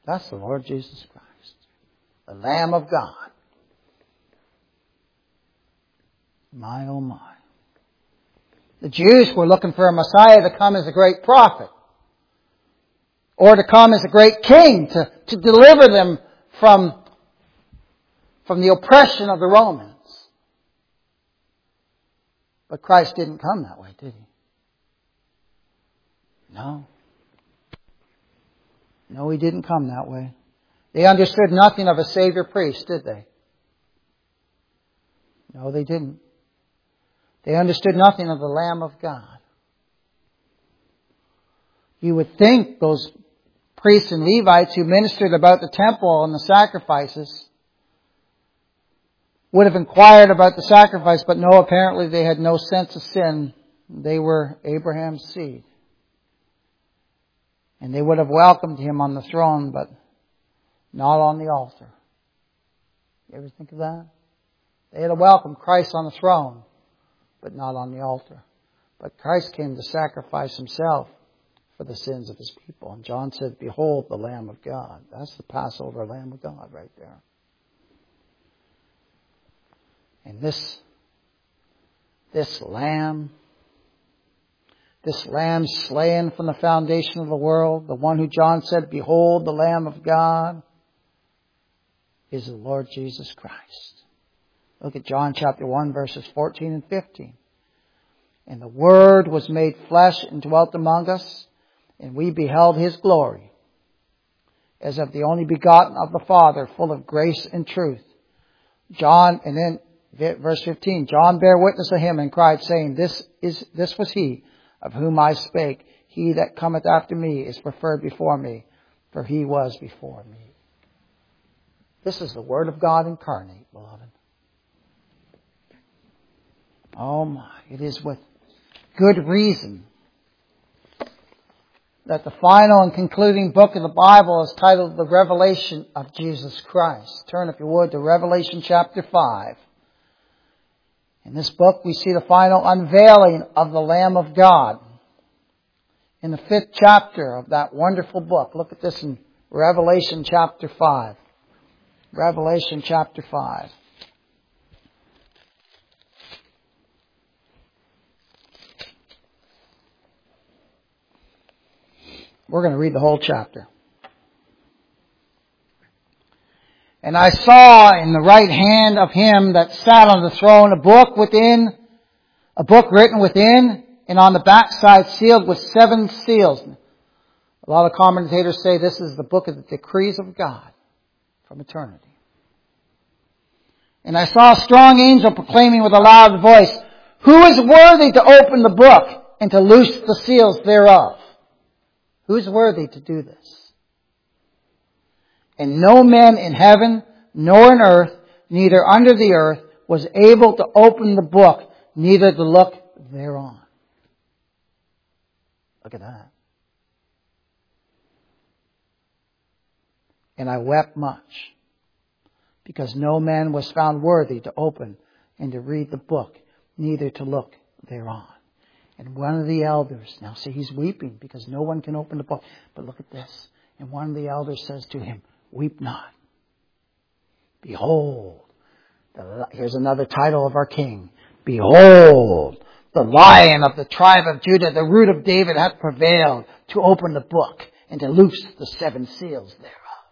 That's the Lord Jesus Christ, the Lamb of God. My, oh my. The Jews were looking for a Messiah to come as a great prophet, or to come as a great king to, to deliver them from, from the oppression of the Romans. But Christ didn't come that way, did He? No. No, He didn't come that way. They understood nothing of a Savior priest, did they? No, they didn't. They understood nothing of the Lamb of God. You would think those priests and Levites who ministered about the temple and the sacrifices would have inquired about the sacrifice, but no, apparently they had no sense of sin. They were Abraham's seed. And they would have welcomed Him on the throne, but not on the altar. You ever think of that? They had welcomed Christ on the throne, but not on the altar. But Christ came to sacrifice Himself for the sins of His people. And John said, behold the Lamb of God. That's the Passover Lamb of God right there. And this, this Lamb, this Lamb slain from the foundation of the world, the one who John said, behold the Lamb of God, is the Lord Jesus Christ. Look at John chapter one, verses fourteen and fifteen. And the Word was made flesh and dwelt among us, and we beheld His glory, as of the only begotten of the Father, full of grace and truth. John, and then verse fifteen, John bare witness of Him and cried, saying, This is this was He of whom I spake. He that cometh after me is preferred before me, for He was before me. This is the Word of God incarnate, beloved. Oh my, it is with good reason that the final and concluding book of the Bible is titled The Revelation of Jesus Christ. Turn, if you would, to Revelation chapter five. In this book we see the final unveiling of the Lamb of God. In the fifth chapter of that wonderful book, look at this in Revelation chapter five. Revelation chapter five. We're going to read the whole chapter. And I saw in the right hand of Him that sat on the throne a book within, a book written within, and on the backside sealed with seven seals. A lot of commentators say this is the book of the decrees of God from eternity. And I saw a strong angel proclaiming with a loud voice, Who is worthy to open the book and to loose the seals thereof? Who is worthy to do this? And no man in heaven, nor in earth, neither under the earth, was able to open the book, neither to look thereon. Look at that. And I wept much, because no man was found worthy to open and to read the book, neither to look thereon. And one of the elders, now see, he's weeping because no one can open the book. But look at this. And one of the elders says to him, Weep not. Behold, the, here's another title of our King. Behold, the Lion of the tribe of Judah, the root of David, hath prevailed to open the book and to loose the seven seals thereof.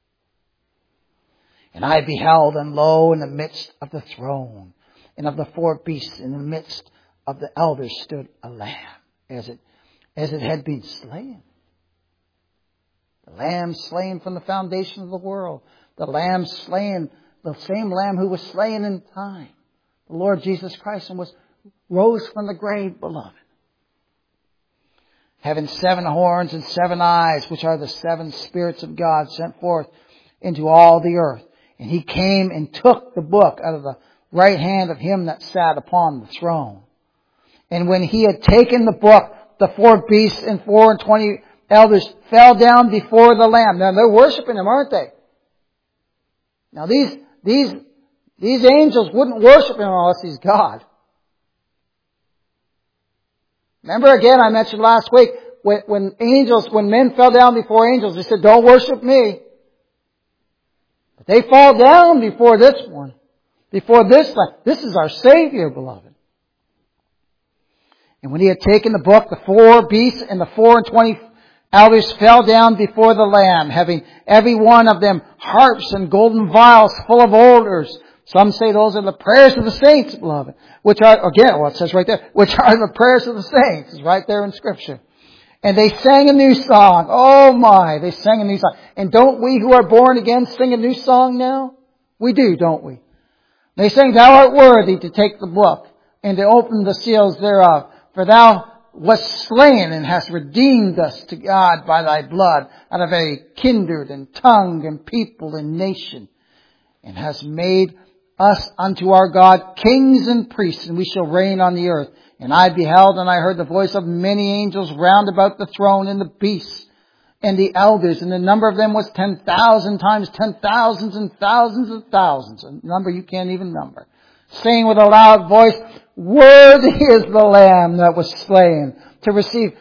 And I beheld, and lo, in the midst of the throne and of the four beasts, in the midst of the elders stood a lamb, as it, as it had been slain. The lamb slain from the foundation of the world. The lamb slain, the same lamb who was slain in time. The Lord Jesus Christ, and was rose from the grave, beloved. Having seven horns and seven eyes, which are the seven spirits of God sent forth into all the earth. And He came and took the book out of the right hand of Him that sat upon the throne. And when He had taken the book, the four beasts and four and twenty elders fell down before the Lamb. Now they're worshiping Him, aren't they? Now these, these, these angels wouldn't worship Him unless He's God. Remember again, I mentioned last week, when, when angels, when men fell down before angels, they said, don't worship me. But they fall down before this one. Before this Lamb. This is our Savior, beloved. And when he had taken the book, the four beasts and the four and twenty elders fell down before the Lamb, having every one of them harps and golden vials full of odors. Some say those are the prayers of the saints, beloved. Which are, again, well, it says right there, which are the prayers of the saints. It's right there in Scripture. And they sang a new song. Oh my, they sang a new song. And don't we who are born again sing a new song now? We do, don't we? They sang, Thou art worthy to take the book and to open the seals thereof. For Thou wast slain and hast redeemed us to God by Thy blood out of every kindred and tongue and people and nation. And hast made us unto our God kings and priests, and we shall reign on the earth. And I beheld, and I heard the voice of many angels round about the throne, and the beasts, and the elders, and the number of them was ten thousand times ten thousands and thousands and thousands, a number you can't even number, saying with a loud voice, Worthy is the Lamb that was slain to receive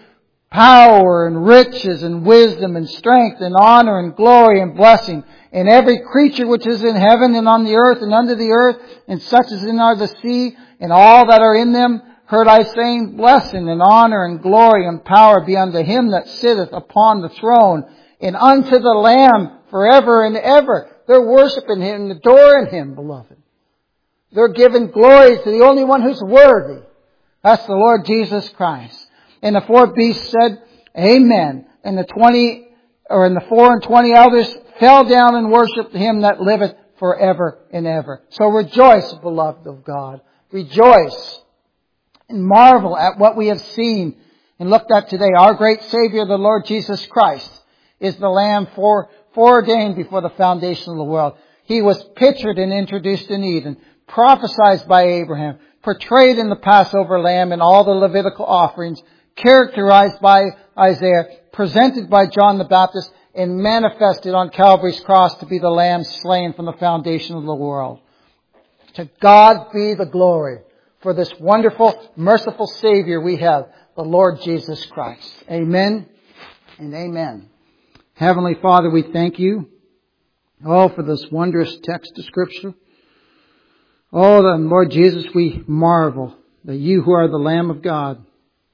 power and riches and wisdom and strength and honor and glory and blessing. And every creature which is in heaven and on the earth and under the earth, and such as in are the sea, and all that are in them, heard I saying, Blessing and honor and glory and power be unto him that sitteth upon the throne, and unto the Lamb forever and ever. They're worshiping him and adoring him, beloved. They're giving glory to the only one who's worthy. That's the Lord Jesus Christ. And the four beasts said, Amen. And the twenty, or in the four and twenty elders fell down and worshipped him that liveth forever and ever. So rejoice, beloved of God. Rejoice and marvel at what we have seen and looked at today. Our great Savior, the Lord Jesus Christ, is the Lamb fore, foreordained before the foundation of the world. He was pictured and introduced in Eden, prophesied by Abraham, portrayed in the Passover lamb and all the Levitical offerings, characterized by Isaiah, presented by John the Baptist, and manifested on Calvary's cross to be the Lamb slain from the foundation of the world. To God be the glory for this wonderful, merciful Savior we have, the Lord Jesus Christ. Amen and amen. Heavenly Father, we thank you, oh, for this wondrous text of Scripture. Oh, then, Lord Jesus, we marvel that you who are the Lamb of God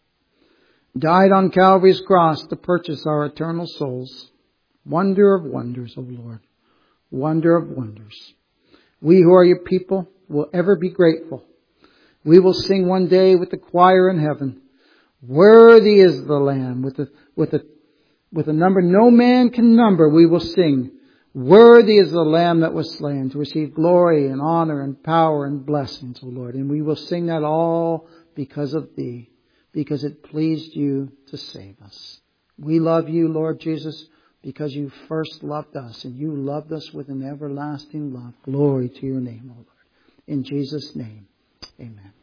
died on Calvary's cross to purchase our eternal souls. Wonder of wonders, O Lord. Wonder of wonders. We who are your people will ever be grateful. We will sing one day with the choir in heaven, Worthy is the Lamb. With a, with a, with a number no man can number, we will sing, Worthy is the Lamb that was slain to receive glory and honor and power and blessings, O Lord. And we will sing that all because of Thee, because it pleased You to save us. We love You, Lord Jesus, because You first loved us, and You loved us with an everlasting love. Glory to Your name, O Lord. In Jesus' name, amen.